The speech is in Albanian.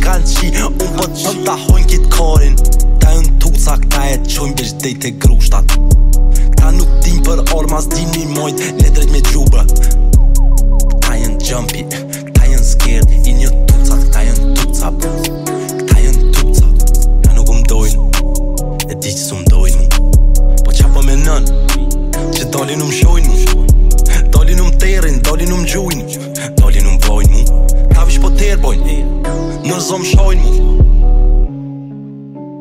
kanë qi Unë po qëm ta hojnë kitë karin Ta jën tuca këta e qojnë bish dejt e grushtat Ta nuk din për ormas din një mojt Ne drejt me gjubë Ta jën jumpy, ta jën scared I një tucat, ta jën tuca